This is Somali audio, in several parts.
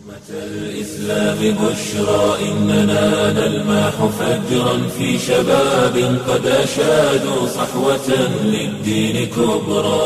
الإسلام بشرى إننا نلمح فجرا في شباب قد أشادوا صحوة للدين كبرى.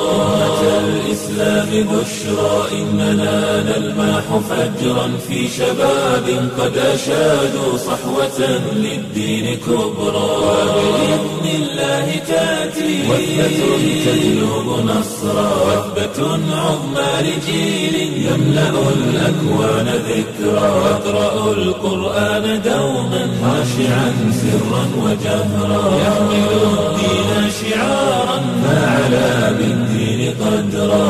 الإسلام بشرى إننا نلمح فجرا في شباب قد أشادوا صحوة للدين كبرى. وبإذن الله تأتي وثبة تجلب نصرا وثبة عظمى لجيل يملأ الأكوان ذكرى. واقرأوا القرآن دوما خاشعا سرا وجهرا يحمل الدين شعارا فعلى بالدين قدرا.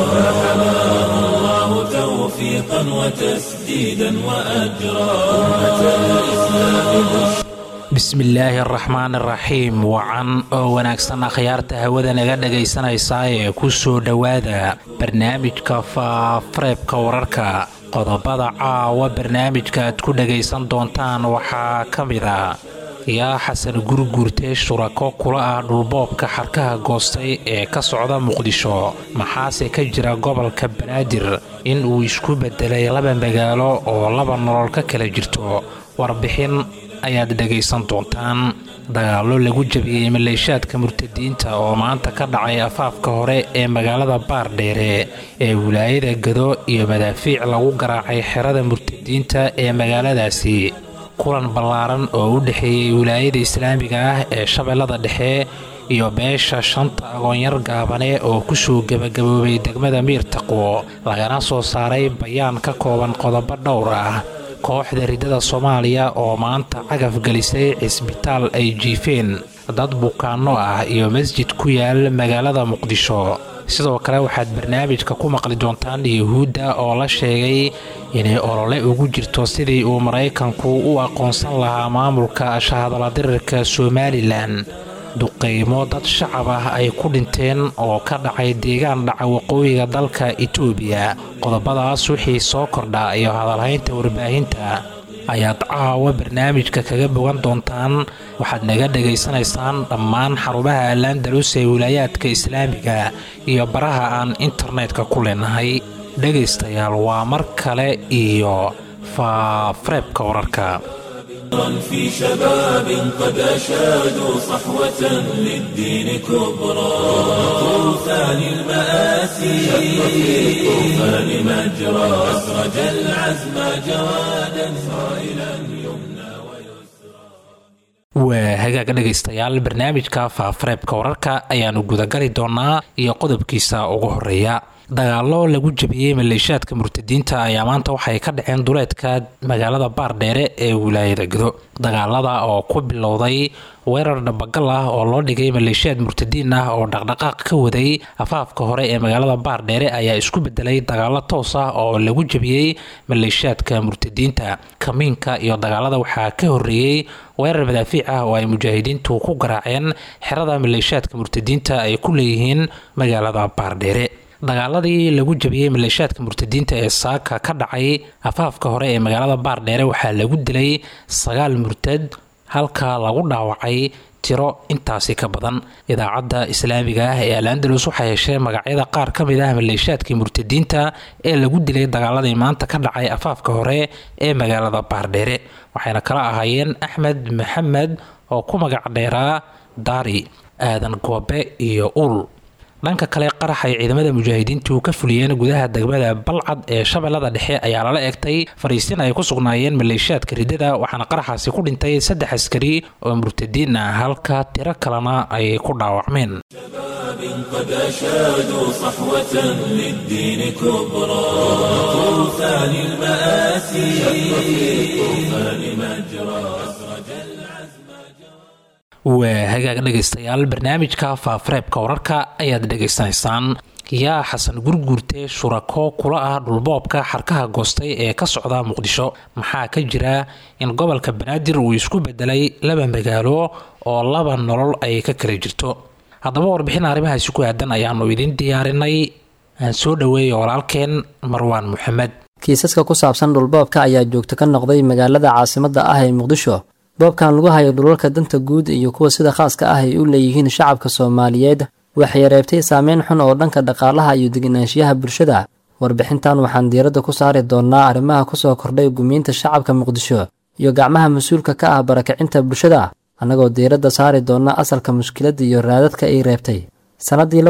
فحماه الله توفيقا وتسديدا وأجرا. أمة الإسلام بشرى. bismillaahi araxmaan araxiim. wacan oo wanaagsan akhyaarta hawada naga dhagaysanaysaa ee ku soo dhowaada barnaamijka faafareebka wararka. qodobada caawa barnaamijka aad ku dhagaysan doontaan waxaa ka mid ah yaa xasan gurguurtee shurako kula ah dhulboobka xarkaha goostay ee ka socda muqdisho. maxaase ka jira gobolka banaadir in uu isku bedelay laba magaalo oo laba nolol ka kala jirto? warbixin ayaad dhagaysan doontaan. dagaallo lagu jabiyey maleeshaadka murtadiinta oo maanta ka dhacay afaafka hore ee magaalada baardheere ee wilaayada gado iyo madaafiic lagu garaacay xerada murtadiinta ee magaaladaasi. kulan ballaaran oo u dhexeeyey wilaayada islaamiga ah ee shabeellada dhexe iyo beesha shanta agoonyar gaabane oo kusoo gebagaboobay degmada miirtaqwo lagana soo saaray bayaan ka kooban qodobo dhowr ah. kooxda ridada soomaaliya oo maanta cagaf gelisay cisbitaal ay jiifeen dad bukaanno ah iyo masjid ku yaal magaalada muqdisho. sidoo kale waxaad barnaamijka ku maqli doontaan yuhuudda oo la sheegay inay olole ugu jirto sidii uu maraykanku u aqoonsan lahaa maamulka shahadaladirirka somalilan. duqaymo dad shacab ah ay ku dhinteen oo ka dhacay deegaan dhaca waqooyiga dalka itoobiya. qodobadaas wixii soo kordha iyo hadalhaynta warbaahinta ayaad caawa barnaamijka kaga bogan doontaan. waxaad naga dhagaysanaysaan dhammaan xarumaha al-andalus ee wilaayaadka islaamiga iyo baraha aan internetka ku leenahay. dhegaystayaal waa mar kale iyo faafareebka wararka. في شباب قد أشادوا صحوة للدين كبرى. طوفان المآسي شق في الطوفان مجرى أسرج العزم جوادا صائلا يمنى ويسرى. waa hagaaga dhegaystayaal barnaamijka faafareebka wararka ayaanu gudagali doonaa iyo qodobkiisa ugu horeeya. dagaallo lagu jabiyey maleeshaadka murtadiinta ayaa maanta waxay ka dhaceen duleedka magaalada baardheere ee wilaayada gado. dagaalada oo ku bilowday weerar dhabagal ah oo loo dhigay maleeshiyaad murtadiin ah oo dhaqdhaqaaq ka waday afaafka hore ee magaalada baardheere ayaa isku bedelay dagaallo toos ah oo lagu jabiyey maleeshiyaadka murtadiinta. kamiinka iyo dagaalada waxaa ka horeeyey weerar madaafiic ah oo ay mujaahidiintu ku garaaceen xerada maleeshiyaadka murtadiinta ay ku leeyihiin magaalada baardheere. dagaaladii lagu jabiyey maleeshiyaadka murtadiinta ee saaka ka dhacay afaafka hore ee magaalada baardheere waxaa lagu dilay 9 murtad halka lagu dhaawacay tiro intaasi ka badan. idaacadda islaamiga ah ee al-andalus waxay heshay magacyada qaar ka mid ah maleeshiyaadkii murtadiinta ee lagu dilay dagaaladii maanta ka dhacay afaafka hore ee magaalada baardheere. waxayna kala ahaayeen axmed maxamed oo ku magac dheeraa daari, aadan goobe iyo ul. dhanka kale qarax ay ciidamada mujaahidiintu ka fuliyeen gudaha degmada balcad ee shabeellada dhexe ayaa lala egtay fariisin ay ku sugnaayeen maleeshiyaadka ridada waxaana qaraxaasi ku dhintay 3 askari oo murtadiin ah halka tiro kalena ay ku dhaawacmeen. قد أشادوا صحوة للدين كبرى. طوفان المآسي شق في الطوفان مجرى أسرج العزم waa hagaag dhegaystayaal barnaamijka faafareebka wararka ayaad dhegaysanaysaan. yaa xasan gurguurtee shurako kula ah dhulboobka xarkaha goostay ee ka socda muqdisho. maxaa ka jira in gobolka banaadir uu isku bedelay laba magaalo oo laba nolol ay ka kala jirto? haddaba warbixin arrimahaasi ku aadan ayaanu idin diyaarinay. aan soo dhaweeyo walaalkeen marwaan maxamed. kiisaska ku saabsan dhulboobka ayaa joogto ka noqday magaalada caasimadda ah ee muqdisho. boobkan lagu hayo dhulalka danta guud iyo kuwa sida khaaska ah ay u leeyihiin shacabka Soomaaliyeed waxay reebtay saameyn xun oo dhanka dhaqaalaha iyo deganaanshiyaha bulshada warbixintan waxaan diiradda ku saari doonnaa arrimaha ku soo kordhay gumiinta shacabka muqdisho iyo gacmaha mas-uulka ka ah barakacinta bulshada annagoo diiradda saari doonna asalka mushkiladda iyo raadadka ay reebtay sannaddii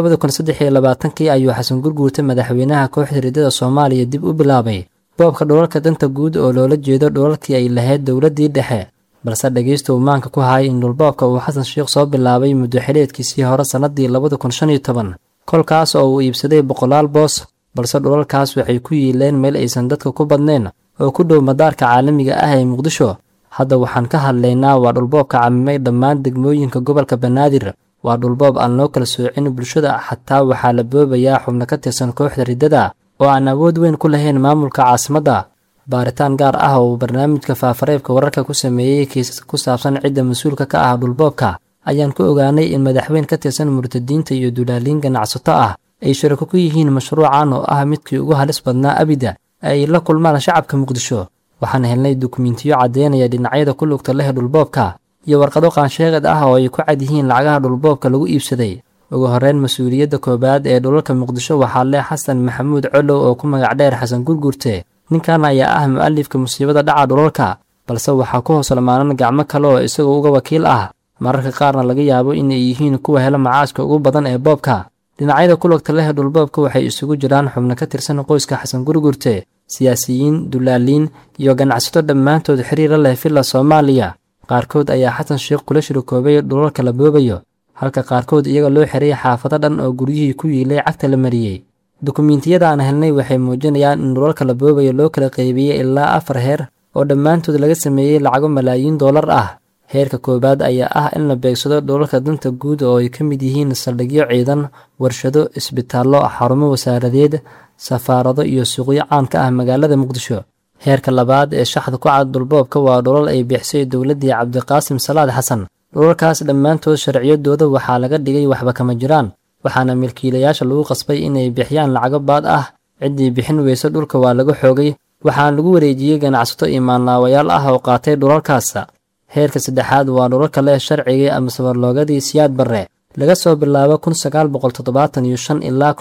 2023 ayuu xasan gurguurta madaxweynaha kooxda riddada soomaaliya dib u bilaabay boobka dhulalka danta guud oo loola jeedo dhulalkii ay lahayd dowladdii dhexe balse dhegaysta uu maanka ku hayay in dhulboobka uu xasan sheikh soo bilaabay muddo xileedkiisii hore sannaddii 2015 kolkaas oo uu iibsaday boqolaal boos balse dhulalkaas waxay ku yiileen meel aysan dadka ku badnayn oo ku dhow madaarka caalamiga ah ee muqdisho hadda waxaan ka hadlaynaa waa dhulboobka camimay dhammaan degmooyinka gobolka banaadir waa dhulboob aan loo kala soocin bulshada xataa waxaa la boobayaa xubno ka tirsan kooxda riddada oo aan awood weyn ku lahayn maamulka caasimadda baaritaan gaar ah oo uu barnaamijka faafareebka wararka ku sameeyey kiisas ku saabsan cidda mas-uulka ka ah dhulboobka ayaan ku ogaanay in madaxweyn ka tirsan murtadiinta iyo dulaaliin ganacsato ah ay shirako ku yihiin mashruucan oo ah midkii ugu halis badnaa abida ay la kulmaan shacabka muqdisho waxaan helnay dukumentiyo caddeynaya dhinacyada ku lugta leh dhulboobka iyo warqado qaansheegad ah oo ay ku cad yihiin lacagaha dhulboobka lagu iibsaday ugu horreyn mas-uuliyadda koowaad ee dhulalka muqdisho waxaa leh xasan maxamuud colow oo ku magac dheer xasan gurgurte ninkan ayaa ah mu'alifka musiibada dhaca dhulalka balse waxaa ku hoos lamaanan gacmo kale oo isagoo uga wakiil ah mararka qaarna laga yaabo inay yihiin kuwa hela macaaska ugu badan ee boobka dhinacyada ku lugta leh dhulboobka waxay isugu jiraan xubno ka tirsan qoyska xasan gurgurte siyaasiyiin dulaaliin iyo ganacsato dhammaantood xiriira leh villa soomaaliya qaarkood ayaa xasan sheikh kula shirikoobay dhulalka la boobayo halka qaarkood iyaga loo xiray xaafado dhan oo guryihii ku yiilay cagta la mariyey dukumiintiyada aan helnay waxay muujinayaan in dhulalka la boobayo loo kala qaybiyey ilaa 4 heer oo dhammaantood laga sameeyey lacago malaayiin dollar ah heerka koowaad ayaa ah in la beegsado dhulalka danta guud oo ay ka mid yihiin saldhigyo ciidan warshado isbitaallo xarumo wasaaradeed safaarado iyo suuqyo caan ka ah magaalada muqdisho heerka labaad ee shaxda ku cad dhulboobka waa dhulal ay bixisay dowladdii cabdiqaasim salaad xasan dhulalkaas dhammaantood sharciyadooda waxaa laga dhigay waxba kama jiraan waxaana milkiilayaasha lagu qasbay inay bixiyaan lacago baad ah ciddii bixin weyso dhulka waa laga xoogay waxaana lagu wareejiyey ganacsato imaanlaawayaal ah oo qaatay dhulalkaas heerka saddexaad waa dhulalka leh sharcigii ama sabarloogadii siyaad barre laga soo bilaabo 1975 ilaa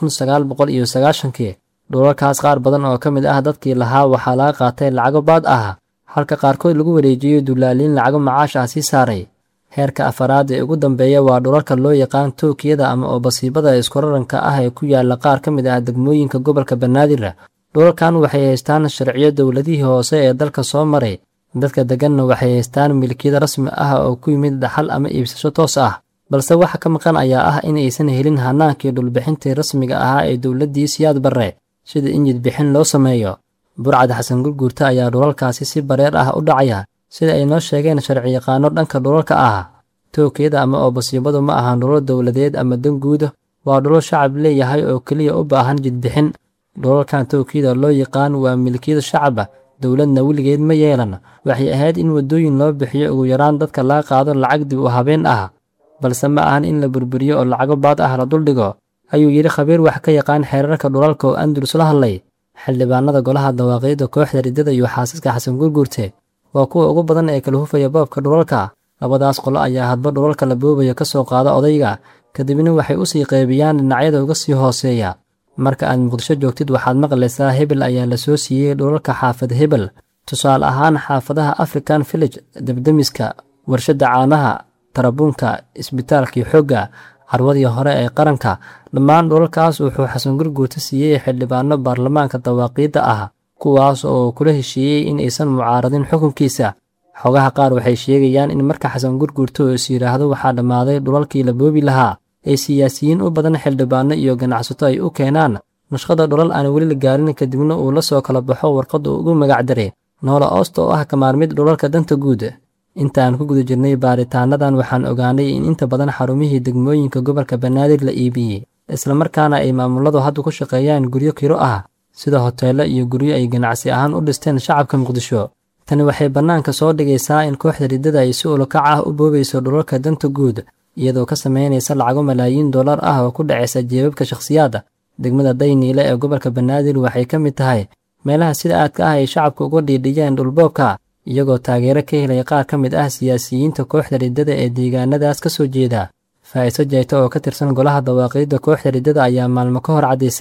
1990 dhulalkaas qaar badan oo ka mid ah dadkii lahaa waxaa laga qaatay lacago baad ah halka qaarkood lagu wareejiyey dulaaliin lacago macaash ah sii saaray heerka afaraad ee ugu dambeeya waa dhulalka loo yaqaan tookiyada ama oo basiibada iskuraranka ah ee ku yaala qaar ka mid ah degmooyinka gobolka banaadir dhulalkan waxay haystaan sharciyo dowladihii hoose ee dalka soo maray dadka deganna waxay haystaan milkiyada rasmi ah oo ku yimid dhaxal ama iibsasho toos ah balse waxa ka maqan ayaa ah in aysan helin hanaankii dhulbixintii rasmiga ahaa ee dowladdii siyaad barre sida in jidbixin loo sameeyo burcad xasan gurguurta ayaa dhulalkaasi si bareer ah u dhacaya sida ay noo sheegeen sharciyaqaano dhanka dhulalka ah tookiyada ama oo basiibadu ma ahan dhulal dowladeed ama dan guud waa dhulal shacab leeyahay oo keliya u baahan jidbixin dhulalkan tookiyada loo yaqaan waa milkiyada shacaba dowladna weligeed ma yeelan waxay ahayd in waddooyin loo bixiyo ugu yaraan dadka laga qaado lacag dib u habeen ah balse ma ahan in la burburiyo oo lacago baad ah la duldhigo ayuu yidhi khabiir wax ka yaqaan xeerarka dhulalka oo andalus la hadlay xildhibaanada golaha dawaaqiidda kooxda riddada iyo xaasaska xasan gurgurte waa kuwa ugu badan ee kala hufaya boobka dhulalka labadaas qolo ayaa hadba dhulalka la boobayo ka soo qaada odayga kadibna waxay u sii qaybiyaan dhinacyada uga sii hooseeya marka aad muqdisho joogtid waxaad maqlaysaa hebel ayaa la soo siiyey dhulalka xaafad hebel tusaale ahaan xaafadaha african village debdemiska warshadda caanaha tarabuunka isbitaalkii xoogga carwadii hore ee qaranka dhammaan dhulalkaas wuxuu xasan gurguurta siiyey xildhibaano baarlamaanka dawaaqiidda ah kuwaas oo kula heshiiyey in aysan mucaaradin xukunkiisa xogaha qaar waxay sheegayaan in marka xasan gurguurta oo is yidhaahdo waxaa dhammaaday dhulalkii la boobi lahaa ay siyaasiyiin u badan xildhibaano iyo ganacsato ay u keenaan nashqada dhulal aan weli la gaarin kadibna uu la soo kala baxo warqadda ugu magacdaray noola oosta oo ah kamaarmid dhulalka danta guud intaan ku guda jirnay baaritaanadan waxaan ogaanay in inta badan xarumihii degmooyinka gobolka banaadir la iibiyey islamarkaana ay maamuladu hadda ku shaqeeyaan guryo kiro ah sida hoteello iyo guryo ay ganacsi ahaan u dhisteen shacabka muqdisho tani waxay bannaanka soo dhigaysaa in kooxda riddada ay si ulukac ah u boobayso dhulalka danta guud iyadoo ka samaynaysa lacago malaayiin dollar ah oo ku dhacaysa jeebabka shakhsiyaadda degmada dayniile ee gobolka banaadir waxay ka mid tahay meelaha sida aadka ah ay shacabka uga dhiidhiyeen dhulboobka iyagoo taageero ka helay qaar ka mid ah siyaasiyiinta kooxda riddada ee deegaanadaas ka soo jeeda faa'iiso jayto oo ka tirsan golaha dawaaqiidda kooxda riddada ayaa maalmo ka hor caddaysay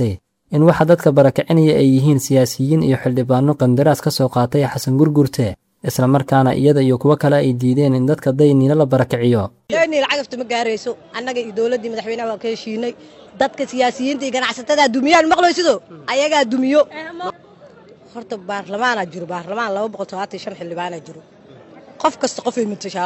in waxa dadka barakicinaya ay yihiin siyaasiyiin iyo xildhibaano qandaraas ka soo qaatay xasan gurgurte isla markaana iyada iyo kuwa kale ay diideen in dadka dayniila la barakiciyo dayniil cagafta ma gaarayso annaga iyo dawladdii madaxweynaha waa ka heshiinay dadka siyaasiyiinta iyo ganacsatada dumiyaan maqlaysido ayagaa dumiyo horta baarlamaana jiro baarlamaan 275 xildhibaana jiro qof kasta qof ay matashaa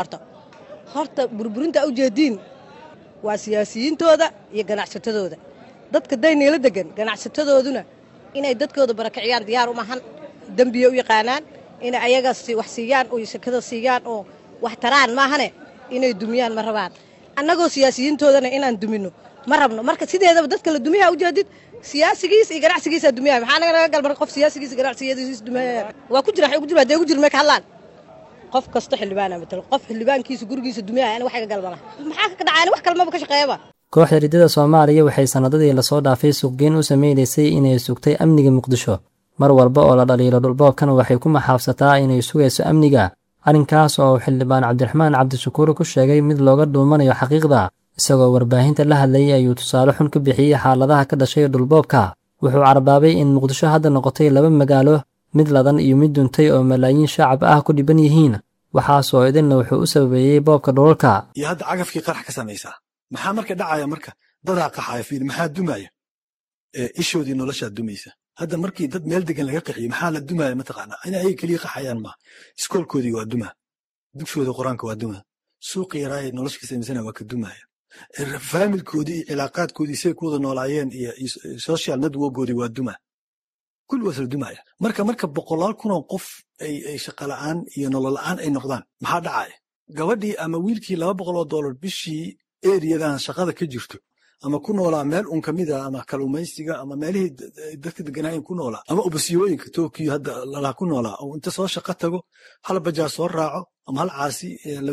horta burburinta u jeediin waa siyaasiyiintooda iyo ganacsatadooda dadka dayniila degan ganacsatadooduna inay dadkooda barakiciyaan diyaar u mahan dambiye u yaqaanaan in ayaga wax siiyaan oo shirkada siiyaan oo wax taraan maahane inay dumiyaan ma rabaan annagoo siyaasiyiintoodana inaan dumino ma rabno marka sideedaba dadka la dumiyaa u jeedid siyaasigiis iyo ganacsigiisa dumiyaa maxaa naga gal mar qof siyaasigiis ganacsigiisa dumiyaa waa ku jira waxa ugu jira deegu jir ma ka hadlaan qof kasta xildhibaan ama tal qof xildhibaankiisa gurigiisa dumiyaa ana wax ka galmana maxaa ka dhacay wax kalma ka shaqeeyaba kooxda ridada Soomaaliya waxay sanadadii la soo dhaafay suuqgeyn u sameeysay inay sugtay amniga Muqdisho mar walba oo la dhaliilo dhulboobkan waxay ku maxaafsataa inay sugayso amniga arrinkaas oo xildhibaan Cabdiraxmaan Cabdishakuur ku sheegay mid looga dhuumanayo xaqiiqda isagoo warbaahinta la hadlayay ayuu tusaale xun ka bixiyay xaaladaha ka dhashay dhulboobka wuxuu carbaabay in Muqdisho hadda noqotay laba magaalo mid ladan iyo mid duntay oo malaayiin shacab ah ku dhiban yihiin waxaas oo idinna wuxuu u sababeeyay boobka dhulalka iyo hadda cagafkii qarax ka samaysaa maxaa marka dhacaya marka dadaa qaxaya fiir maxaa dumaya ishoodii nolosha dumaysa hadda markii dad meel degan laga qaxiyo maxaa la dumaya mataqaana in ay kaliya qaxayaan ma iskoolkoodii waa duma dugshooda quraanka waa duma suuq yaraay nolosha ka sameysana waa ka dumaya familkoodii iyo cilaaqaadkoodii say ku wada noolaayeen iyo social networkgoodii waa duma kul wasal dumaya marka boqolaal kun oo qof ay shaqo la'aan iyo nolol la'aan ay noqdaan maxaa dhacaya gabadhii ama wiilkii $200 bishii eeriyadan shaqada ka jirto ama ku noolaa meel un ka mid ah ama kalluumaysiga ama meelihii dadka deganaayen ku noolaa ama ubasiyooyinka Tokyo hadda lala ku noolaa oo inta soo shaqo tago hal bajaaj soo raaco ama hal caasi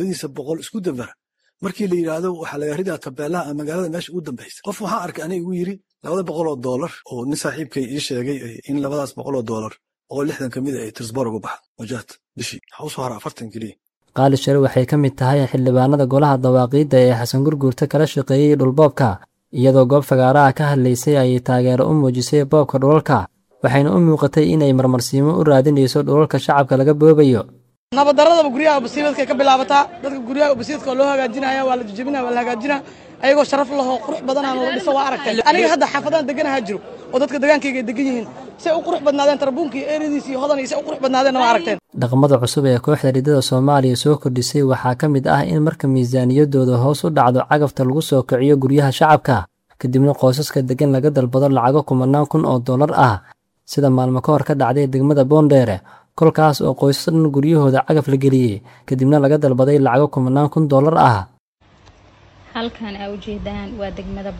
200 isku dabara markii la yiraahdo waxa laga ridaa tabeelaha magaalada meesha ugu dambaysa qof waxa arkay aniga ugu yiri $200 oo nin saaxiibkay ii sheegay in $200 oo 60 kamid ah ay Trisborg u baxdo wajahat bishii hoos hore 40 kaliya qaali shari waxay ka mid tahay xildhibaanada golaha dawaaqiidda ee xasan gurgurta kala shaqeeyay dhulboobka iyadoo goob fagaaraha ka hadlaysay ay taageero u muujisay boobka dhulalka waxayna u muuqatay inay marmarsiimo u raadinayso dhulalka shacabka laga boobayo nabadarada guryaha basiidka ka bilaabataa dadka guryaha basiidka loo hagaajinaya waa la jajabinaa waa la hagaajinaa ayagoo sharaf leh oo qurux badan oo dhiso waa aragtay aniga hadda xaafadaan deganaha jiro oo dadka deegaankayga degan yihiin si u qurux badnaadeen tarbuunka eeridiisa iyo hodan iyo si u qurux badnaadeen waa aragteen dhaqamada cusub ee kooxda ridada Soomaaliya soo kordhisay waxaa ka mid ah in marka miisaaniyadooda hoos u dhacdo cagafta lagu soo kiciyo guryaha shacabka kadibna qoysaska degan laga dalbado lacago $10,000 ah sida maalmo ka hor ka dhacday degmada Boondheere kolkaas oo qoysas dhan guryahooda cagaf la geliyay kadibna laga dalbaday lacago $10,000 ah halkan ay u jeedaan waa degmada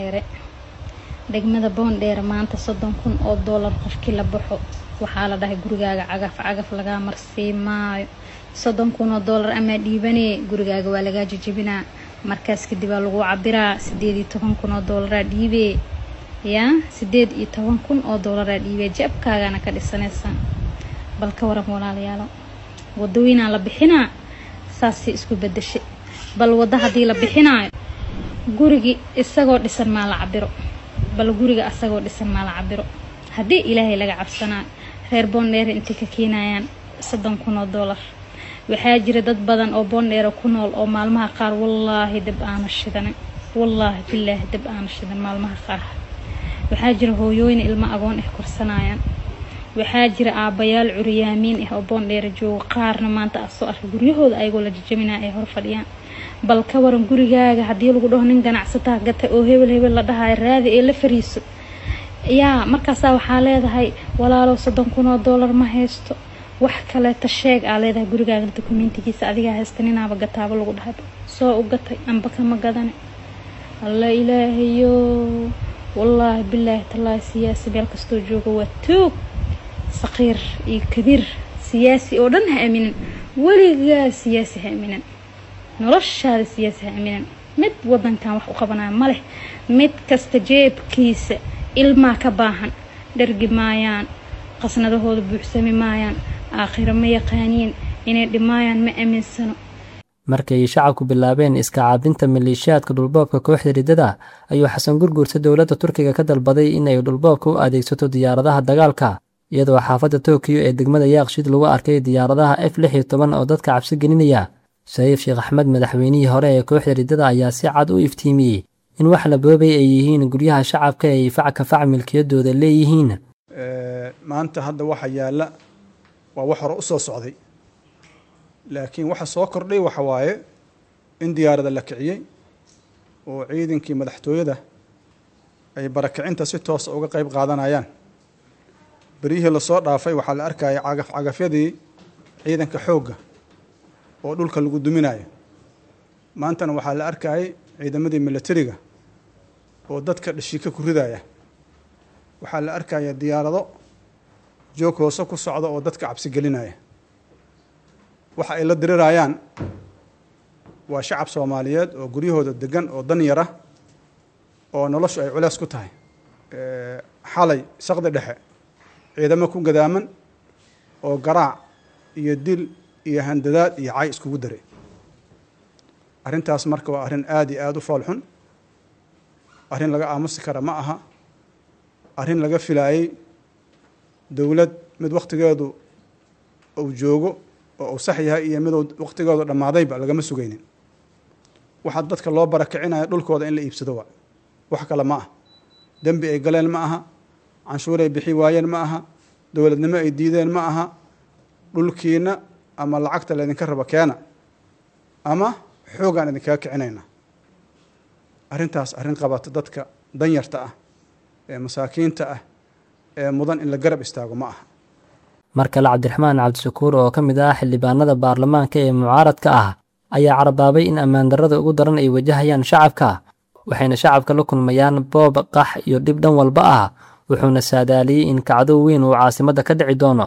Boondheere maanta $30,000 qofkii la baxo waxaa la dhahay gurigaaga cagaf laga marsiimaayo $30,000 ama dhiibanay gurigaaga waa laga jajabinaa markaas kadib lagu cabiraa $18,000 dhiibay ya $18,000 dhiibay jabkaagana ka dhisanaysa bal ka waran walaalayaal wadooyina la bixinaa saasi isku bedeshay bal wada hadii la bixinaayo gurigi isagoo dhisan ma la cabiro bal guriga asagoo dhisan ma la cabiro hadii ilaahay laga cabsanaa reer Boondheere inta ka keenayaan $30,000 waxaa jira dad badan oo Boondheere ku nool oo maalmaha qaar wallahi dib aan shidan wallahi billahi dib aan shidan maalmaha qaar waxaa jira hooyooyin ilmo agoon ah korsanayaan waxaa jira aabayaal curyaamiin ah oo Boondheere jooga qaarna maanta soo arkay guryahooda ayagoo la jajabinaa ay hor fadhiyaan bal ka waran gurigaaga hadii lagu dhaho nin ganacsataa gatay oo hebel la dhahay raadi ee la fariiso yaa markaas waxaa leedahay walaalo $30,000 ma haysto wax kale ta sheeg aa leedahay gurigaaga dokumentigiisa adiga haystaninaaba gataaba lagu dhahay soo u gatay amba kama gadan alla ilaahayo wallahi billahi tallahi siyaasi meel kasto joogo waa tuug saqiir iyo kabiir siyaasi oo dhan ha aaminin waliga siyaasi ha aaminin noloshaada siyaasi ha aaminin mid wadankan wax u qabanaya ma leh mid kasta jeebkiisa ilma ka baahan dhargi maayaan qasnadahooda buuxsami maayaan aakhira ma yaqaaniin inay dhimaayaan ma aaminsano markii ay shacabku bilaabeen iska caabinta maleeshiyaadka dhulboobka kooxda riddada ayuu xasan gurguurta dowladda turkiga ka dalbaday in ay dhulboobka u adeegsato diyaaradaha dagaalka iyadoo xaafadda Tokyo ee degmada Yaaqshiid lagu arkay diyaaradaha F-16 oo dadka cabsi gelinaya. Shariif Sheekh Axmed madaxweynihii hore ee kooxda riddada ayaa si cad u iftiimiyey in wax la boobay ay yihiin guryaha shacabka ay fac milkiyadooda leeyihiin. maanta hadda waxa yaala waa wax hore u soo socday laakiin waxa soo kordhay waxa waaye in diyaarada la kiciyay oo ciidankii madaxtooyada ay barakicinta si toos uga qayb qaadanayaan. بريه لصور رافي وحال أركاي عقف يدي عيدا كحوجة ودول كل قدوميناي ما أنتنا وحال أركاي عيدا مدي ملتريجا ودتك الشيكة كرداية وحال أركاي الديار ضو جوك وسوق الصعداء ودتك عبس جليناي وحال الدرير عيان وشعب صوماليات وجريه الدجن ودنيرة ونلش أي علاس كتاي حالي سقد الدحى ciidamo ku gadaaman oo garaac iyo dil iyo handadaad iyo cay iskugu daray. arrintaas marka waa arrin aad iyo aad u foolxun, arrin laga aamusi kara ma aha, arrin laga filaayay dowlad mid waqtigeedu uu joogo oo uu sax yahay iyo mid waqtigeedu dhammaadayba lagama sugaynin. waxa dadka loo barakicinayo dhulkooda in la iibsado waa wax kale ma aha, dambi ay galeen ma aha, canshuuray bixi waayeen ma aha, dowladnimo ay diideen ma aha, dhulkiina ama lacagta leedinka raba keena ama xoogaan idinkaga kicinayna. arrintaas arrin qabata dadka danyarta ah ee masaakiinta ah ee mudan in la garab istaago ma aha. markale Cabdiraxmaan Cabdishakuur oo ka mid ah xildhibaanada baarlamaanka ee mucaaradka ah ayaa carabaabay in ammaan darrada ugu daran ay wajahayaan shacabka, waxayna shacabka la kulmayaan boob, qax iyo dhib dhan walba ah, wuxuuna saadaaliyay in kacdo weyn uu caasimadda ka dhici doono.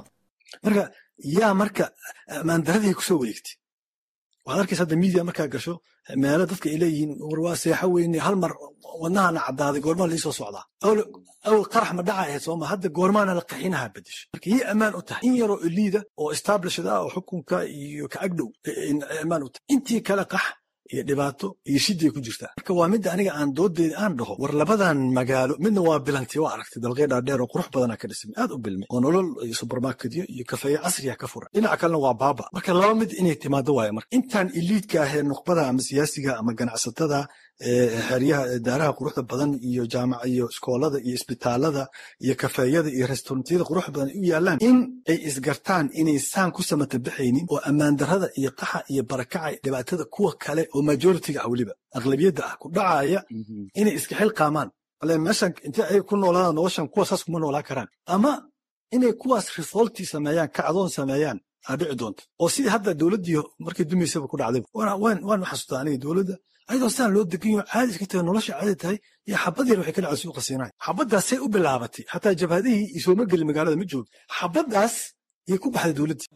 marka ammaan daradii ku soo wareegtay waxaad arkaysaa hadda miidiya markaa gasho meelo dadka ay leeyihiin war waa seexo weyne hal mar wadnahana caddaaday goormaa laii soo socdaa awal qarax ma dhaca ahayd sooma hadda goormaana la qaxinaha bedesho marka yay ammaan u tahay in yaroo liida oo establishada oo xukunka iyo ka agdhow ammaan u tahay intii kale qax iyo dhibaato iyo shiday ku jirtaa. marka waa midda aniga aan doodeeda aan dhaho war labadan magaalo midna waa bilanti waa aragtay dalqay dhaadheer oo qurux badan ka dhismay aad u bilmay oo nolol iyo supermarketyo iyo kafeeyo casri ah ka furan, dhinaca kalena waa baaba. marka laba mid inay timaado waaye marka intaan iliidka ah ee nuqbada ama siyaasiga ama ganacsatada xeryaha daaraha quruxda badan iyo jaamac iyo iskoolada iyo isbitaalada iyo kafeeyada iyo restaurantiyada quruxda badan u yaalaan in ay isgartaan inay saan ku samata bixaynin oo ammaan darrada iyo qaxa iyo barakaca dhibaatada kuwa kale oo majority-ga ah waliba aqlabiyadda ah ku dhacaya inay iska xil qaamaan aleen meeshan intii ay ku noolaadaan noloshan kuwa saas kuma noolaa karaan ama inay kuwaas revolti sameeyaan kacdoon sameeyaan dhici doonto oo sidii hadda dowladdii markay dumaysaba ku dhacday. waan xasuustaa aniga dowladda ayadoo sidaan loo degan yaho caadi iska tahay nolosha caadi tahay iyo xabad yar waxay ka dhacday suuqa Siinaay. xabaddaasay u bilaabatay xataa jabhadihii isooma gelin magaalada ma joogin, xabaddaas yay ku baxday dowladdii.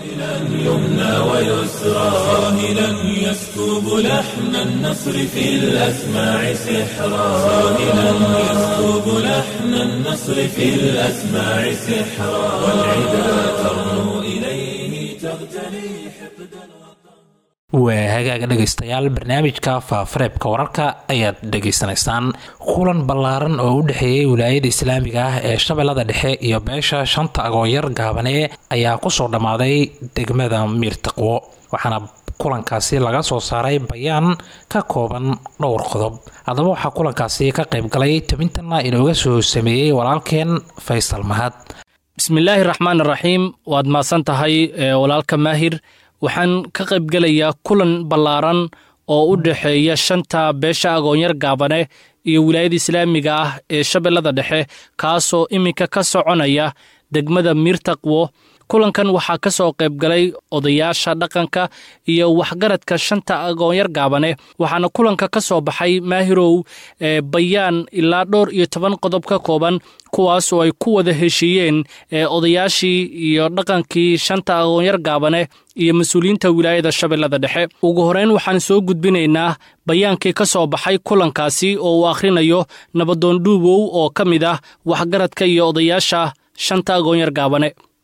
يمنى ويسرى راهلا يسكب لحن النصر في الأسماع سحرا راهلا يسكب لحن النصر في الأسماع سحرا والعدا ترنو إليه تغتلي حقدا. waa hagaaga dhegaystayaal barnaamijka faafareebka wararka ayaad dhegaysanaysaan. kulan ballaaran oo u dhexeeyey wilaayada islaamiga ah ee shabeellada dhexe iyo beesha shanta agoonyar gaabane ayaa kusoo dhammaaday degmada miirtaqwo, waxaana kulankaasi laga soo saaray bayaan ka kooban dhowr qodob. haddaba waxaa kulankaasi ka qayb galay tabintana inooga soo sameeyey walaalkeen Faysal Mahad. bismillaahi raxmaan raxiim, waad maasan tahay walaalka Maahir. waxaan ka qayb gelayaa kulan ballaaran oo u dhexeeya shanta beesha agoonyar gaabane iyo wilaayada islaamiga ah ee shabeellada dhexe, kaasoo iminka ka soconaya degmada miirtaqwo. kulankan waxaa ka soo qayb galay odayaasha dhaqanka iyo waxgaradka shanta agoonyar gaabane, waxaana kulanka ka soo baxay Maahirow bayaan ilaa dhowr iyo 10 qodob ka kooban, kuwaas oo ay ku wada heshiiyeen odayaashii iyo dhaqankii shanta agoonyar gaabane iyo mas-uuliyiinta wilaayada shabeellada dhexe. ugu horeyn waxaan soo gudbinaynaa bayaankii ka soo baxay kulankaasi oo uu akhrinayo nabadoon dhuubow oo ka mid ah waxgaradka iyo odayaasha shanta agoonyar gaabane.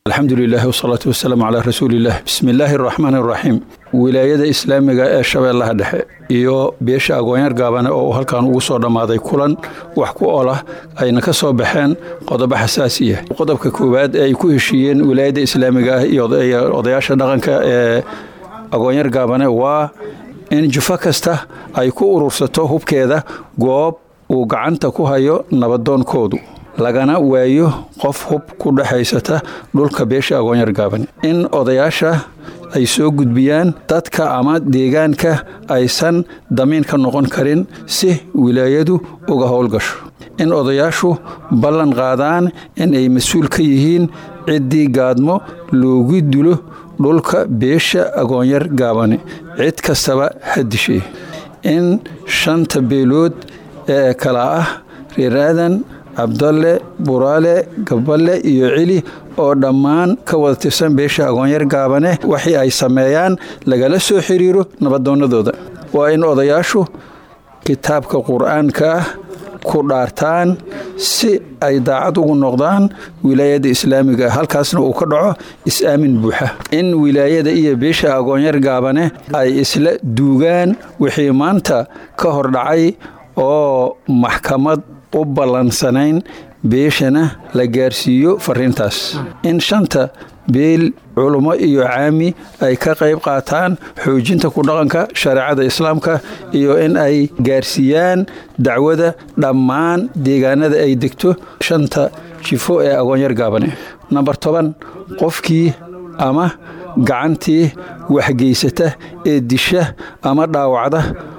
الحمد لله والصلاة والسلام على رسول الله بسم الله الرحمن الرحيم ولاية إسلامية شبه الله دحي iyo beesha aqoon-yar gaaban oo halkan ugu soo dhamaaday kulan wax ku oolah ayna ka soo baxeen qodobo xasaasiya qodobka koowaad ay ku heshiiyeen wilaayada islaamiga iyo odayaasha dhaqanka ee aqoon-yar gaaban waa in jufa kasta ay ku urursato hubkeeda goob uu gacanta ku hayo nabadoonkoodu lagana waayo qof hub ku dhaxaysata dhulka beesha aqoon-yar gaaban in odayaasha ay soo gudbiyaan dadka ama deegaanka aysan damiin ka noqon karin si wilaayadu uga howlgasho in odayaashu ballan qaadaan in ay mas-uul ka yihiin ciddii gaadmo loogu dilo dhulka beesha aqoon-yar gaabane cid kastaba ha dishay in 5 beelood ee kala ah reer aadan cabdalle buraale gaballe iyo cili oo dhammaan ka wada tirsan beesha aqoon-yar gaabane waxii ay sameeyaan lagala soo xiriiro nabadoonadooda waa in odayaashu kitaabka qur-aanka ku dhaartaan si ay daacad ugu noqdaan wilaayada islaamiga halkaasna uu ka dhaco is-aamin buuxa in wilaayada iyo beesha aqoon-yar gaabane ay isla duugaan wixii maanta ka hor dhacay oo maxkamad u ballansanayn beeshana la gaarsiiyo fariintaas in 5 beel culummo iyo caami ay ka qayb qaataan xoojinta ku dhaqanka shareecada islaamka iyo in ay gaarsiiyaan dacwada dhammaan deegaanada ay degto 5 jifo ee aqoon-yar gaabane number 10 qofkii ama gacantii waxgeysata ee disha ama dhaawacda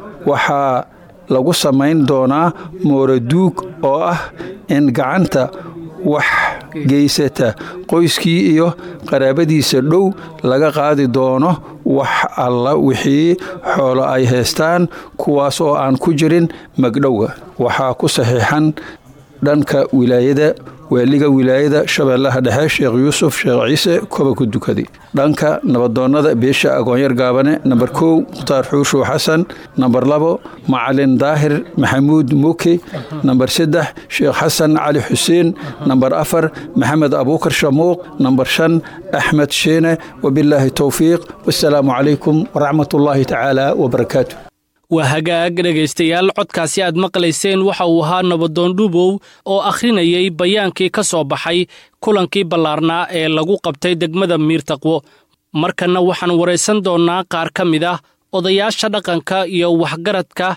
waxaa lagu samayn doonaa mooraduug oo ah in gacanta wax geysata qoyskii iyo qaraabadiisa dhow laga qaadi doono wax alla wixii xoolo ay haystaan kuwaas oo aan ku jirin magdhowga waxaa ku saxiixan dhanka wilaayada waaliga wilaayada shabeellaha dhexe sheekh yuusuf sheekh ciise koba ku dukaday dhanka nabadoonada beesha aqoon-yar gaabane number 1 mukhtaar xuushu xasan number 2 macalin daahir maxamuud muuke number 3 sheekh xasan cali xuseen number 4 maxamed abuukar shamuuq number 5 axmed sheene wabilaahi towfiiq wassalaamu calaykum waraxmatullaahi tacaala wabarakaatu waa hagaag dhegaystayaal codkaasi aad maqlayseen waxa uu ahaa nabadoon dhuubow oo akhrinayay bayaankii ka soo baxay kulankii ballaarnaa ee lagu qabtay degmada miirtaqwo markanna waxaan waraysan doonnaa qaar ka mid ah odayaasha dhaqanka iyo waxgaradka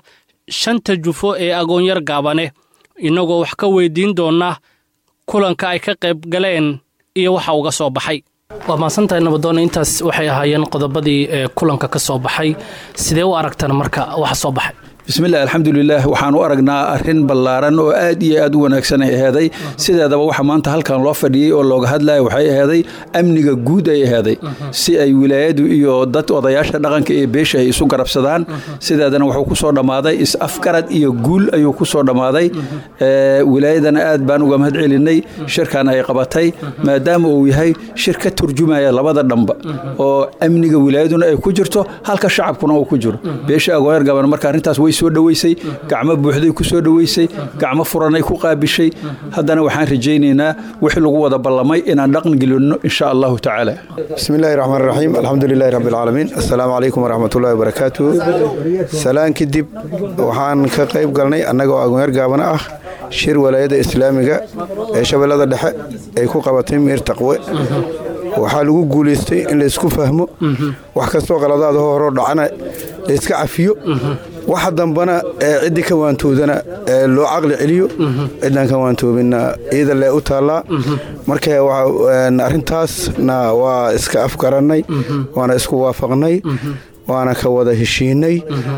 5 jufo ee aqoon-yar gaabane innagoo wax ka weydiin doonna kulanka ay ka qayb galeen iyo waxa uga soo baxay waa maasantahay nabadoon intaas waxay ahaayeen qodobadii kulanka ka soo baxay sidee u aragtaan marka waxa soo baxay bismillaah alxamdulilaah waxaan u aragnaa arrin ballaaran oo aad iyo aad u wanaagsan ay aheeday sideedaba waxa maanta halkan loo fadhiyey oo looga hadlaya waxay aheeday amniga guud ay aheeday si ay wilaayadu iyo dad odayaasha dhaqanka ee beesha ay isu garabsadaan sideedana wuxuu ku soo dhammaaday is-afgarad iyo guul ayuu ku soo dhammaaday wilaayadana aad baan uga mahad celinay shirkan ay qabatay maadaama uu yahay shir ka turjumaya labada dhamba oo amniga wilaayaduna ay ku jirto halka shacabkuna uu ku jiro beesha aqoon-yar gaban marka arrintaas way soo dhaweysay gacmo buuxday ku soo dhaweysay gacmo furanay ku qaabishay haddana waxaan rajaynaynaa wixii lagu wada ballamay inaan dhaqan gelino insha allahu tacaala bismillaahi raxmaani raxiim alxamdulilaahi rabbil caalamiin assalaamu calaykum waraxmatullaahi wabarakaatu salaan kadib waxaan ka qayb galnay annagoo aqoon-yar gaabana ah shir walaayada islaamiga ee shabeellada dhexe ay ku qabatay miirtaqwe waxaa lagu guulaystay in laysku fahmo wax kastoo qaladaada horoo dhacana layska cafiyo waxa dambana ciddii ka waantoodana loo caqli celiyo ciddaan ka waantoobinna iyada lee u taallaa marka arrintaasna waa iska afgarannay waana isku waafaqnay waana ka wada heshiinay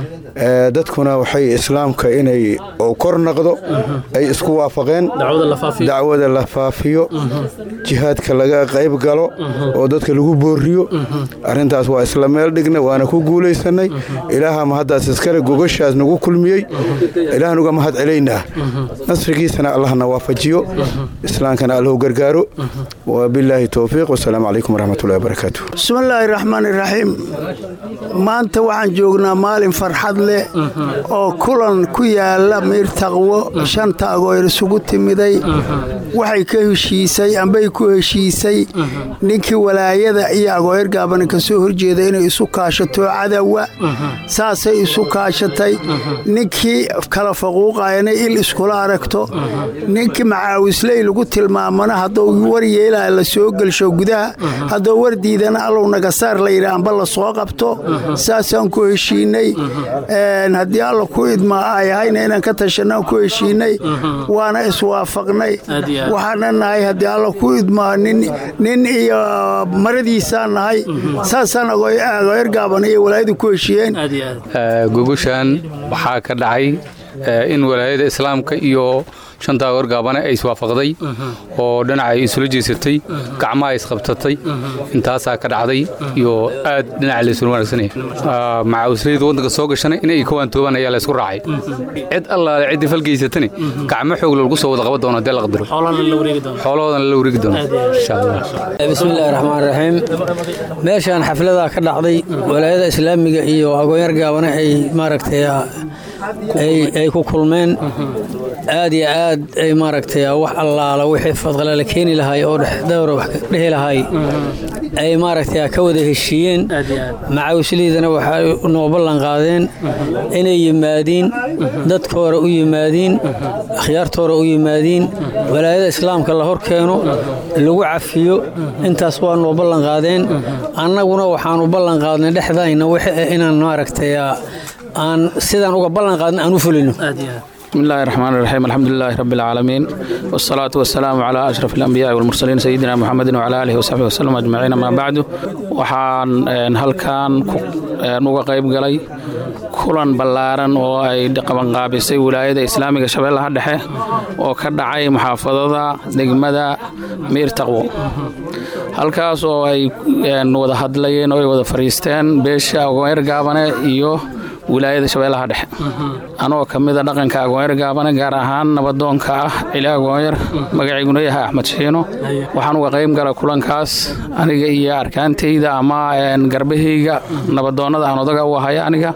dadkuna waxay islaamka inay kor naqdo ay isku waafaqeen dacwada la faafiyo jihaadka laga qayb galo oo dadka lagu booriyo arrintaas waa isla meel dhigna waana ku guulaysanay ilaaha mahaddaas iskale gogashaas nagu kulmiyey ilaahan uga mahad celaynaa nasrigiisana allahna waafajiyo islaamkana allahu gargaaro wabilaahi towfiiq wasalaamu calaykum waraxmatullahi wabarakaatu bismillaahi raxmaani raxiim maanta waxaan joognaa maalin farxad leh oo kulan ku yaala Miir Taqwo shanta agoor isugu timiday waxay ka heshiisay ambay ku heshiisay ninkii walaayada iyo agoor gaaban ka soo horjeeday inay isu kaashato cadawa saasay isu kaashatay ninkii kala faquuqayna il iskula aragto ninkii macaawisley lagu tilmaamana hadduu war yeelaa la soo galsho gudaha hadduu war diidana allow naga saar la yiraahdo la soo qabto saasaan ku heshiinay haddii alla ku idmaa ay hayna inaan ka tashanaan ku heshiinay waana iswaafaqnay waxaana nahay haddii alla ku idmaa nin iyo maradiisaan nahay saasaan agoor gaaban iyo walaayadu ku heshiiyeen gogoshan waxaa ka dhacay in walaayada islaamka iyo shanta agoor gaabane ay iswaafaqday oo dhinaca ay isula jeesatay gacmaha isqabtatay intaasaa ka dhacday iyo aad dhinaca la isula wanaagsanaya macaawisleyda waddanka soo gashana inay ka waantoobaan ayaa la isku raacay cid allaale ciddii falgeysatani gacmo xoog lagu soo wada qaban doono haddii la qadaro xoolahoodana la wareegi doono insha allah bismillaahi raxmaani raxiim meeshaan xafladaa ka dhacday walaayada islaamiga iyo agoonyar gaabane ay maaragtay ay ku kulmeen aad iyo aad ay maaragtay wax allaala wixii fadqala la keeni lahaay oo dhexdawra wax dhehi lahaay ay maaragtay ka wada heshiiyeen macaawisliidana waxay noo ballan qaadeen inay yimaadiin dadkooda u yimaadiin akhyaartooda u yimaadiin walaayada islaamka la horkeeno lagu cafiyo intaas waa noo ballan qaadeen annaguna waxaan u ballan qaadnay dhexdayna wixii inaan maaragtay aan sidaan uga ballan qaadnay aan u fulino بسم الله الرحمن الرحيم الحمد لله رب العالمين والصلاة والسلام على أشرف الأنبياء والمرسلين سيدنا محمد وعلى آله وصحبه وسلم أجمعين ما بعد وحان هلكان نوغا قيب قلي كلان بلاران وأي دقبان قابسي ولاية إسلامية شبيلها دحي وكدعي محافظة دقمدا مير تقوى halkaas oo ay wada hadlayeen oo ay wada fariisteen beesha agoonyar gaabane iyo wilaayada shabeellaha dhexe anoo kamida dhaqanka agoonyar gaabane gaar ahaan nabadoonka ah cili agoonyar magaciiguna yahay Axmed Shiino waxaan uga qayb galay kulankaas aniga iyo arkaantayda ama garbahayga nabadoonada aan odaga u ahay aniga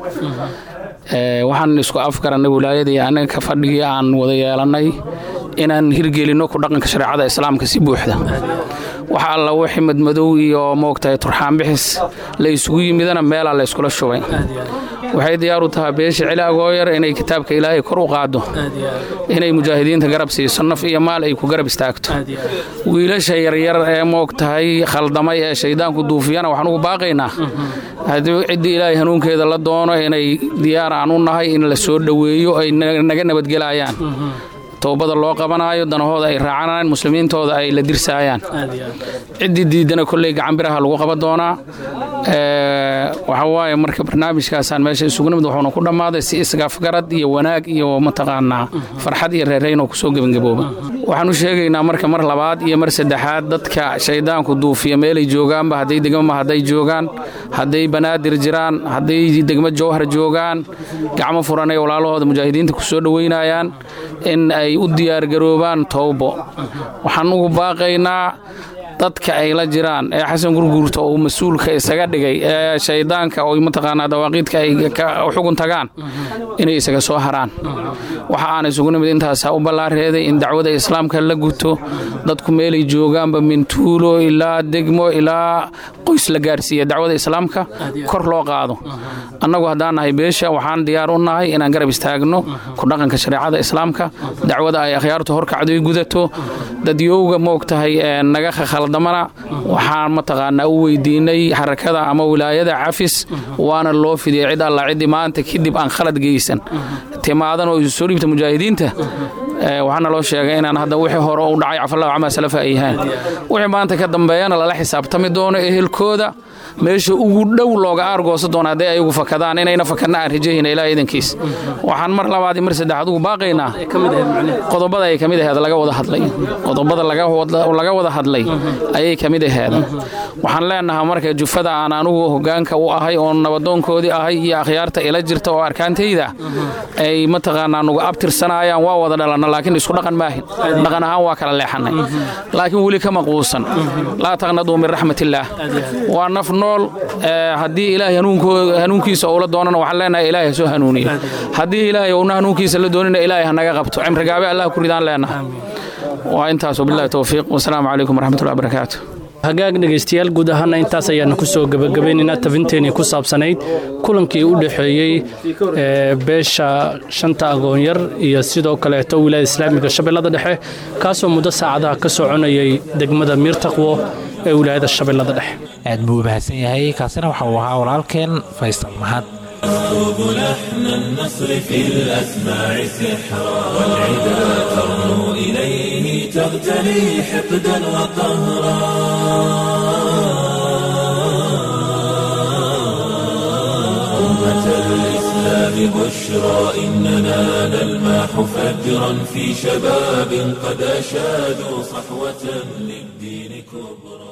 waxaan isku afgaranay wilaayada iyo anaga ka fadhigii aan wada yeelanay inaan hirgelino ku dhaqanka shariicada islaamka si buuxda waxa alla wixii madmadow iyo moogtahay turxaan bixis la isugu yimidana meel la iskula shubay waxay diyaar u tahay beesha cili agooyar inay kitaabka Ilaahay kor u qaado inay mujaahidiinta garab siiso naf iyo maal ay ku garab istaagto wiilasha yaryar ee moogtahay khaldamay ee shaydaanku duufiyana waxaan ugu baaqaynaa haddii cid Ilaahay hanuunkeeda la doono inay diyaar aan u nahay in la soo dhaweeyo ay naga nabadgelayaan toobada loo qabanayo danahooda ay raacanayaan muslimiintooda ay la dirsaayaan cidii diidana kulay gacan biraha lagu qaban doonaa waxa waaye marka barnaamijkaasaan meesha isugu nimid wuxuuna ku dhammaaday si isgaafgarad iyo wanaag iyo mataqaanaa farxad iyo reereyn oo kusoo gebangabooba waxaan u sheegaynaa marka mar labaad iyo mar saddexaad dadka shaydaanku duufiya meelay joogaanba hadday degmama hadday joogaan hadday banaadir jiraan hadday degmo jowhar joogaan gacmo furan ay walaalahooda mujaahidiinta kusoo dhaweynayaan in ay u diyaar garoobaan toobo waxaan ugu baaqaynaa dadka ay la jiraan ee xasan gurguurta oo mas'uulka isaga dhigay ee shaydaanka oo mataqaanaa dawaaqiidka ay xugun tagaan inay isaga soo haraan waxa aan isugu nimid intaas u ballaareeday in dacwada islaamka la guto dadku meelay joogaanba min tuulo ilaa degmo ilaa qoys la gaarsiiyo dacwada islaamka kor loo qaado annagu haddaan nahay beesha waxaan diyaar u nahay inaan garab istaagno ku dhaqanka shariicada islaamka dacwada ay akhyaartu horkacdo ay gudato dadyowga moogtahay naga khaldamana waxaan mataqaanaa u weydiinay xarakada ama wilaayada cafis waana loo fidiyay cid alla cidii maanta kadib aan khalad geysan timaadan oo soo dhiibta mujaahidiinta waxaana loo sheegay inaan hadda wixii hore u dhacay cafallahu cama salafa ay yahaan wixii maanta ka dambeeyana lala xisaabtami doono ehelkooda meesha ugu dhow looga aargoosa doona hadday ayagu fakadaan inayna fakadna aan rajayna ilaa iidankiis waxaan mar labaad iyo mar saddexaad ugu baaqaynaa qodobada ay kamid ahayd laga wada hadlay qodobada laga wada hadlay ayay kamid ahayd waxaan leenahay marka jufada aan anugu hogaanka u ahay oo nabadoonkoodii ahay iyo akhyaarta ila jirta oo arkaantayda ay mataqaanaa nugu abtirsanayaan waa wada dhalana laakiin isku dhaqan maahin dhaqan ahaan waa kala leexanay laakiin weli kama quusan laa taqnadu min raxmatillaah waa naf nool haddii ilaahay hanuunkiisa uu la doonana waxaan leenahay ilaahay ha soo hanuuniyo haddii ilaahay uuna hanuunkiisa la doonina ilaahay ha naga qabto cimrigaabe allah ku ridaan leenahay waa intaas wabillahi tawfiiq wasalaamu calaykum waraxmatullahi wabarakaatu hagaag dhegaystayaal guud ahaana intaas ayaanu ku soo gabagabaynaynaa tabinteenii ku saabsanayd kulankii u dhexeeyey beesha shanta agoonyar iyo sidoo kaleeto wilaayada islaamiga shabeellada dhexe kaasoo muddo saacadaha ka soconayay degmada miirtaqwo ee wilaayada shabeellada dhexe aad buu u mahadsan yahay kaasina waxa uu ahaa walaalkeen faysal mahad يكتب لحن النصر في الأسماع سحرا والعدا ترنو إليه تغتلي حقدا وقهرا أمة الإسلام بشرى إننا نلمح فجرا في شباب قد أشادوا صحوة للدين كبرى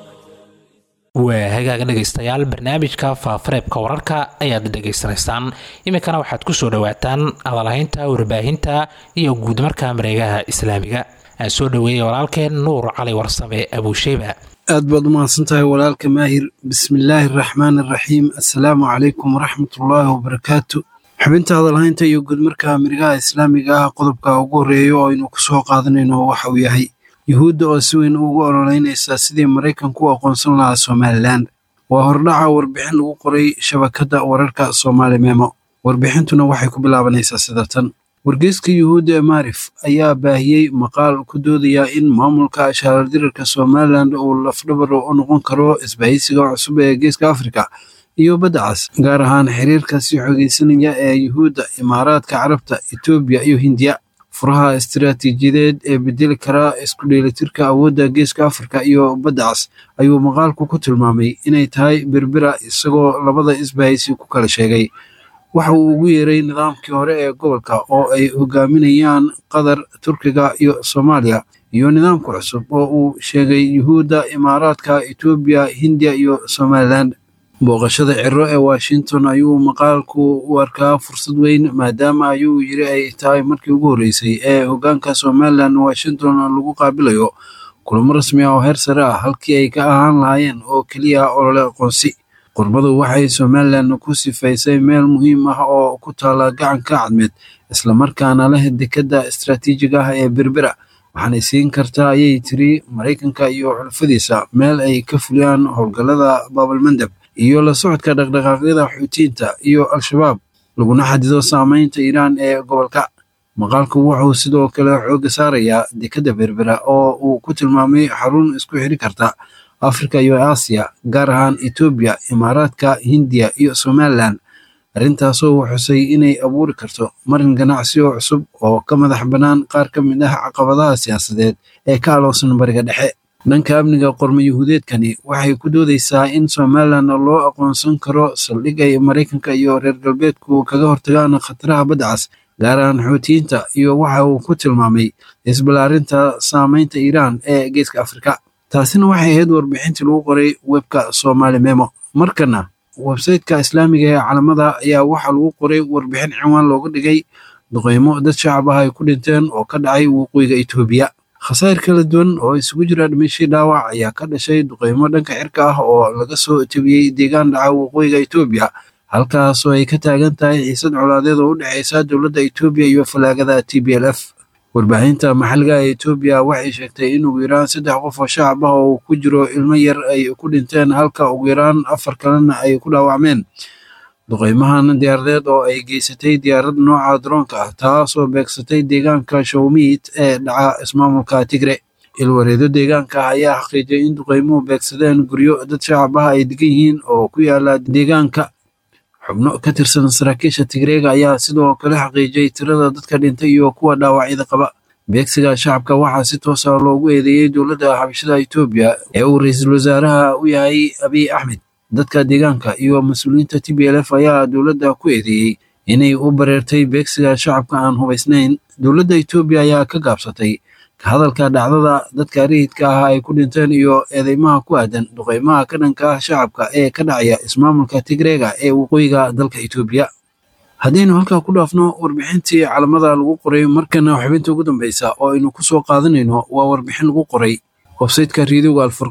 waa hagaaga dhegaystayaal barnaamijka faafareebka wararka ayaad dhegaysanaysaan iminkana waxaad ku soo dhowaataan hadalhaynta warbaahinta iyo guud marka mareegaha islaamiga aan soo dhoweeyey walaalkeen nuur cali warsame abuusheyba aad baad u mahadsantahay walaalka maahir bismillaahi araxmaani araxiim assalaamu calaykum waraxmatullaahi wabarakaatu xubinta hadalhaynta iyo guud marka mareegaha islaamiga ah qodobka ugu horeeya oo aynu ku soo qaadanayno waxa uu yahay yuhuudda oo si weyn ugu ololeynaysa sidii maraykanku u aqoonsan lahaa somalilan waa hordhaca warbixin lagu qoray shabakadda wararka soomaali memo warbixintuna waxay ku bilaabanaysaa sida tan wargeyska yuhuudda ee maarif ayaa baahiyey maqaal ku doodaya in maamulka shaardirarka somalilan uu lafdhabar u noqon karo isbahaysiga cusub ee geeska afrika iyo badda cas gaar ahaan xiriirka sii xogeysanaya ee yuhuudda imaaraadka carabta etoobiya iyo hindiya furaha istiraatiijiyadeed ee bedeli kara isku dheelitirka awoodda geeska afrika iyo badda cas ayuu maqaalku ku tilmaamay inay tahay berbera isagoo labada isbahaysi ku kala sheegay waxa uu ugu yeeray nidaamkii hore ee gobolka oo ay hogaaminayaan qatar turkiga iyo soomaaliya iyo nidaamka cusub oo uu sheegay yuhuudda imaaraadka etoobiya hindiya iyo somalilan booqashada ciro ee washington ayuu maqaalku u arkaa fursad weyn maadaama ayuu yiri ay tahay markii ugu horreysay ee hoggaanka somalilan washington lagu qaabilayo kulamo rasmi ah oo heer sare ah halkii ay ka ahaan lahaayeen oo keliya olole aqoonsi qurbadu waxay somalilan ku sifaysay meel muhiim ah oo ku taala gacanka cadmeed islamarkaana leh dekadda istaraatiijiga ah ee berbera waxaanay siin kartaa ayay tiri maraykanka iyo xulafadiisa meel ay ka fuliyaan howlgallada baabalmandab iyo la socodka dhaqdhaqaaqyada xuutiyiinta iyo al-shabaab laguna xadido saamaynta iiraan ee gobolka maqaalku wuxuu sidoo kale xoogga saarayaa dekadda berbera oo uu ku tilmaamay xarun isku xiri karta afrika iyo aasiya gaar ahaan etoobiya imaaraadka hindiya iyo somalilan arrintaasoo uu xusay inay abuuri karto marin ganacsi oo cusub oo ka madax bannaan qaar ka mid ah caqabadaha siyaasadeed ee ka aloosan bariga dhexe dhanka amniga qormo yuhuudeedkani waxay ku doodaysaa in somalilan loo aqoonsan karo saldhig ay maraykanka iyo reer galbeedku kaga hortagaan khataraha badda cas gaar ahaan xuutiyiinta iyo waxa uu ku tilmaamay isballaarinta saamaynta iiraan ee geeska afrika taasina waxay ahayd warbixintii lagu qoray webka Somali Memo markana website-ka islaamiga ee calamada ayaa waxa lagu qoray warbixin cinwaan looga dhigay duqeymo dad shacab ah ay ku dhinteen oo ka dhacay waqooyiga Itoobiya khasaar kala duwan oo isugu jira dhimasho dhaawac ayaa ka dhashay duqeymo dhanka cirka ah oo laga soo tebiyey deegaan dhaca waqooyiga Itoobiya halkaas oo ay ka taagan tahay xiisad colaadeed oo u dhaxaysa dowladda Itoobiya iyo falaagada TPLF warbaahinta maxalliga ee Itoobiya waxay sheegtay in ugu yaraan 3 qof oo shacab ah oo ku jiro ilmo yar ay ku dhinteen halka ugu yaraan 4 kalena ay ku dhaawacmeen duqeymahan diyaaradeed oo ay geysatay diyaarad nooca droonka ah taasoo beegsatay deegaanka Shawmiit ee dhaca ismaamulka Tigre ilwareedo deegaanka ayaa xaqiijiyay in duqeymuhu beegsadeen guryo dad shacab ah ay degan yihiin oo ku yaala deegaanka xubno ka tirsan saraakiisha Tigreega ayaa sidoo kale xaqiijiyay tirada dadka dhintay iyo kuwa dhaawacyada qaba beegsiga shacabka waxaa si toos ah loogu eedeeyay dowladda xabashada Itoobiya ee uu ra'iisul wasaaraha u yahay Abiy Ahmed dadka deegaanka iyo mas'uuliyiinta TPLF ayaa dowladda ku eedeeyay inay u bareertay beegsiga shacabka aan hubaysnayn dowladda Itoobiya ayaa ka gaabsatay ka hadalka dhacdada dadka rayidka ah ay ku dhinteen iyo eedeymaha ku aadan duqeymaha ka dhanka ah shacabka ee ka dhacaya ismaamulka Tigreega ee waqooyiga dalka Itoobiya haddaynu halkaa ku dhaafno warbixintii calamada lagu qoray markana xubinta ugu dambeysa oo aynu ku soo qaadanayno waa warbixin lagu qoray website-ka riidowga alfurqaan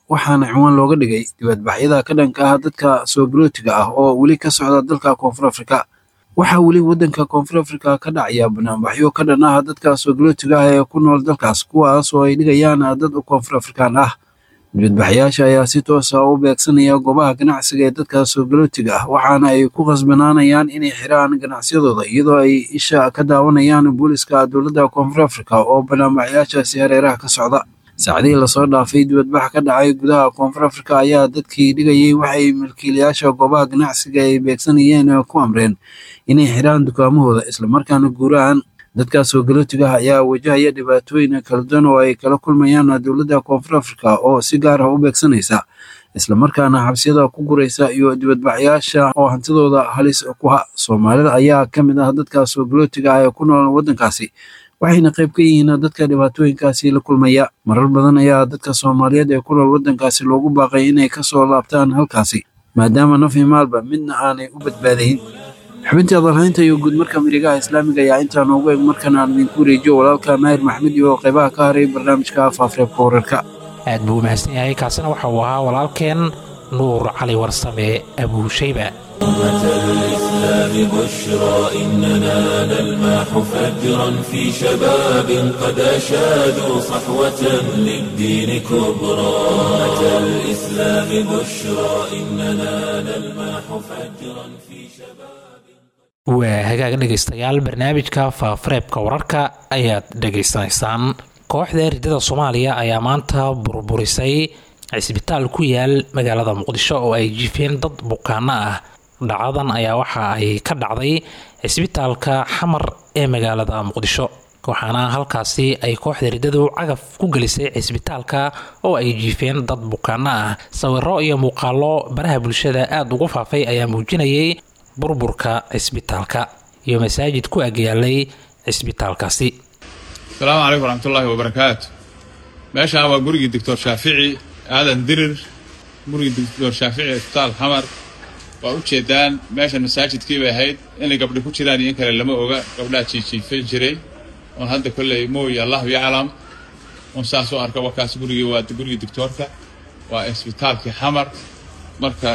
waxaana ciwaan looga dhigay dibadbaxyada ka dhanka ah dadka soogolootiga ah oo weli ka socda dalka koonfur afrika. waxaa weli waddanka koonfur afrika ka dhacaya banaanbaxyo ka dhan ah dadka soogolootiga ah ee ku nool dalkaas, kuwaas oo ay dhigayaan dad koonfur afrikaan ah. dibadbaxyaasha ayaa si toos ah u beegsanaya goobaha ganacsiga ee dadka soogolootiga ah, waxaana ay ku qasbanaanayaan inay xiraan ganacsiyadooda iyadoo ay isha ka daawanayaan booliska dowladda koonfur afrika oo banaanbaxyaashaasi hareeraha ka socda. saacadihii lasoo dhaafay dibadbax ka dhacay gudaha koonfur afrika ayaa dadkii dhigayay waxay milkiilayaasha goobaha ganacsiga ay beegsanayeen ku amreen inay xiraan dukaamahooda islamarkaana guuraan. dadka soogolootiga ah ayaa wajahaya dhibaatooyin kala duwan oo ay kala kulmayaan dowladda koonfur afrika oo si gaar ah u beegsanaysa islamarkaana xabsiyada ku guraysa iyo dibadbaxyaasha oo hantidooda halis ku ha. soomaalida ayaa ka mid ah dadka soogolootiga ah ee ku nool waddankaasi, waxayna qayb ka yihiin dadka dhibaatooyinkaasi la kulmaya. marar badan ayaa dadka soomaaliyeed ee ku nool waddankaasi loogu baaqay inay ka soo laabtaan halkaasi maadaama naf iyo maalba midna aanay u badbaadayn. xubintii hadalhaynta iyo guudmarka mirigaha islaamiga ayaa intaa noogu eg. markan aan idinku wareejiyo walaalka maahir maxmed iyo qaybaha ka haray barnaamijka faafareebka wararka. aad buu u mahadsan yahay. kaasina waxa uu ahaa walaalkeen nuur cali warsame abuushayba. أمة الإسلام بشرى إننا نلمح فجرا في شباب قد أشادوا صحوة للدين كبرى. أمة الإسلام بشرى إننا نلمح فجرا في شباب. waa hagaag dhegaystayaal, barnaamijka faafareebka wararka ayaad dhegaysanaysaan. kooxda ridada soomaaliya ayaa maanta burburisay cisbitaal ku yaal magaalada muqdisho oo ay jiifeen dad bukaano ah. dhacadan ayaa waxa ay ka dhacday cisbitaalka xamar ee magaalada muqdisho, waxaana halkaasi ay kooxda ridadu cagaf ku gelisay cisbitaalka oo ay jiifeen dad bukaano ah. sawiro iyo muuqaalo baraha bulshada aada ugu faafay ayaa muujinayay burburka cisbitaalka iyo masaajid ku agyaalay cisbitaalkaasi. asalaamu calaykum waraxmatullaahi wabarakaatu. meeshaan waa gurigii doctor shaafici aadan dirir, gurigii doctor shaafici isbitaal xamar. waa u jeedaan meeshan masaajidkii bay ahayd. inay gabdho ku jiraan iyo in kale lama oga, gabdhaha jiijiifan jiray oon hadda kolley mooy allahu yaclam oon saas u arka. wakaas gurigii waa gurigii doctoorka, waa isbitaalkii xamar. marka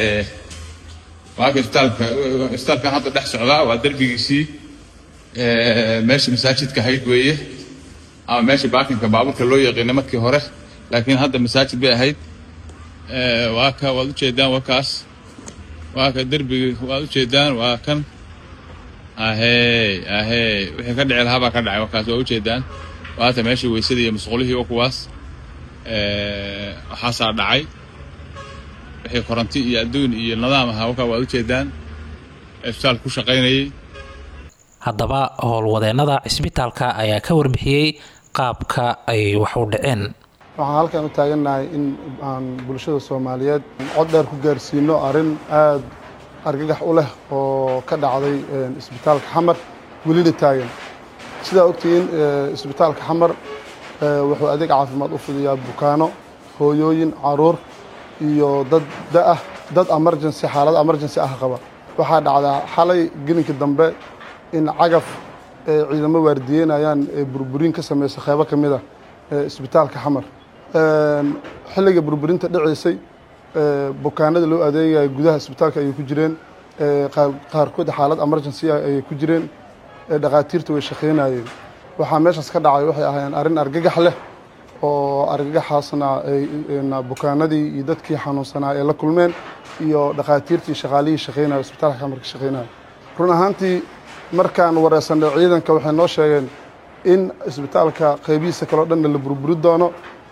waaka isbitaalkan hadda dhex socdaa waa derbigiisii meeshii masaajidka ahayd weeye, ama meeshii baakinka baabuurka loo yaqiina markii hore, laakiin hadda masaajid bay ahayd. waaka waad ujeedaan, wakaas waaka derbigi waad ujeedaan, waa kan ahey wixii ka dhici lahaa baa ka dhacay. wakaas waa ujeedaan, waata meeshii weysadii iyo musqulihii oo kuwaas waxaasaa dhacay. wixii koronti iyo adduun iyo nidaam ahaa wakaa waad ujeedaan isbitaalka ku shaqaynayay. haddaba howlwadeennada cisbitaalka ayaa ka warbixiyey qaabka ay wax u dhaceen. waxaan halkan u taagannahay in aan bulshada soomaaliyeed cod dheer ku gaarsiino arrin aad argagax u leh oo ka dhacday isbitaalka xamar welina taagan. sidaa ogtihiin isbitaalka xamar wuxuu adeeg caafimaad u fidiyaa bukaano, hooyooyin, caruur iyo dad da-ah, dad emergency, xaalad emergency ah qaba. waxaa dhacdaa xalay gelinka dambe in cagaf ciidamo waardiyeynayaan burburin ka samaysa qaybo ka mid ah isbitaalka xamar. xilliga burburinta dhaceysay bukaanada loo adeegaya gudaha isbitaalka ayay ku jireen, qaarkood xaalad emergency ah ayay ku jireen, dhakhaatiirta way shaqaynayeen. waxaa meeshaas ka dhacay waxay ahaayeen arrin argagax leh oo argagaxaasna bukaanadii iyo dadkii xanuunsanaa ee la kulmeen iyo dhakhaatiirtii shaqaalihii shaqaynaya isbitaalka xamar ka shaqaynaya. run ahaantii markaan wareysanay ciidanka waxay noo sheegeen in isbitaalka qaybihiisa kaleo dhanna la burburi doono.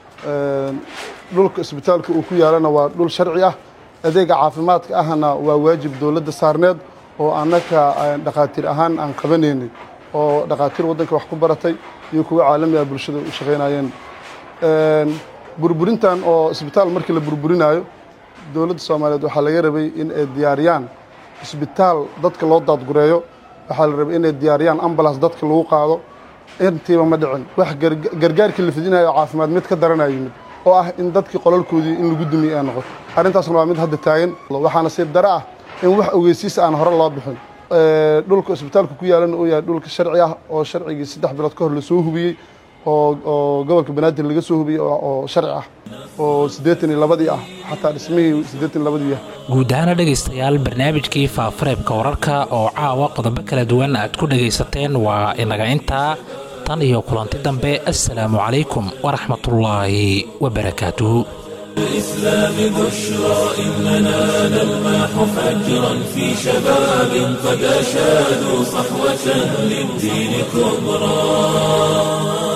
dhulka isbitaalka uu ku yaalana waa dhul sharci ah, adeega caafimaadka ahna waa waajib dowladda saarneed oo annaka dhakhaatiir ahaan aan qabanaynay, oo dhakhaatiir waddanka wax ku baratay iyo kuwa caalami ah bulshada u shaqaynayeen. burburintan oo isbitaal markii la burburinayo dowladda soomaaliyeed waxaa laga rabay in ay diyaariyaan isbitaal dadka loo daadgureeyo. waxaa la rabay inay diyaariyaan ambulance dadka lagu qaado. intiiba ma dhicin. wax gargaarkii la fidinayo caafimaad mid ka daranaya yimid oo ah in dadkii qolalkoodii in lagu dumiye ay noqoto. arrintaasna waa mid hadda taagan. waxaa nasiib daro ah in wax ogeysiis aan hore loo bixin. dhulka isbitaalka ku yaalana uu yahay dhulka sharci ah oo sharcigii 3 bilood ka hor lasoo hubiyey oo gobolka banaadir laga soo hubiyey oo sharci ah oo 82 ah xataa dhismihii 82 yahay. guud ahaan dhegaystayaal barnaamijkii faafareebka wararka oo caawa qodobo kala duwan aad ku dhagaysateen waa inaga intaa tan iyo kulanti dambe. assalaamu calaykum waraxmatullaahi wabarakaatuhu. الإسلام بشرى إننا نلمح فجرا في شباب قد أشادوا صحوة للدين كبرى.